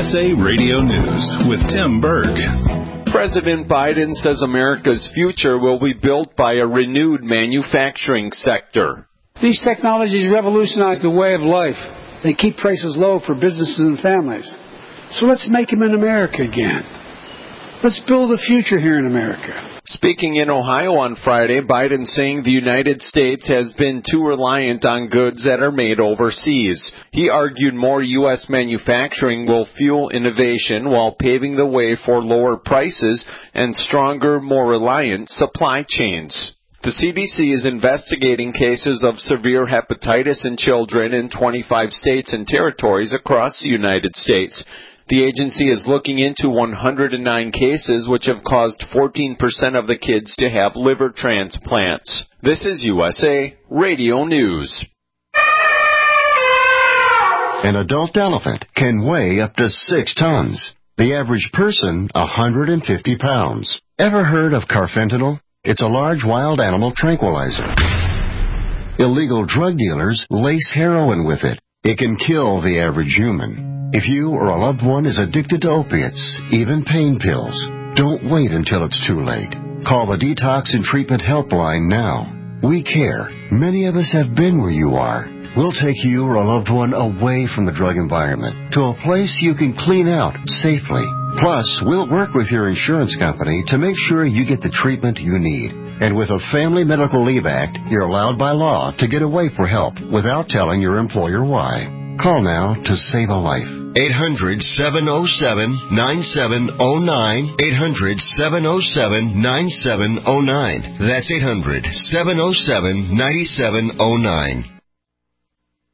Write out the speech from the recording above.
USA Radio News with Tim Berg. President Biden says America's future will be built by a renewed manufacturing sector. These technologies revolutionize the way of life. They keep prices low for businesses and families. So let's make them in America again. Let's build a future here in America. Speaking in Ohio on Friday, Biden saying the United States has been too reliant on goods that are made overseas. He argued more U.S. manufacturing will fuel innovation while paving the way for lower prices and stronger, more reliant supply chains. The CDC is investigating cases of severe hepatitis in children in 25 states and territories across the United States. The agency is looking into 109 cases which have caused 14% of the kids to have liver transplants. This is USA Radio News. An adult elephant can weigh up to 6 tons. The average person, 150 pounds. Ever heard of carfentanil? It's a large wild animal tranquilizer. Illegal drug dealers lace heroin with it. It can kill the average human. If you or a loved one is addicted to opiates, even pain pills, don't wait until it's too late. Call the Detox and Treatment Helpline now. We care. Many of us have been where you are. We'll take you or a loved one away from the drug environment to a place you can clean out safely. Plus, we'll work with your insurance company to make sure you get the treatment you need. And with a Family Medical Leave Act, you're allowed by law to get away for help without telling your employer why. Call now to save a life. 800-707-9709. 800-707-9709. That's 800-707-9709.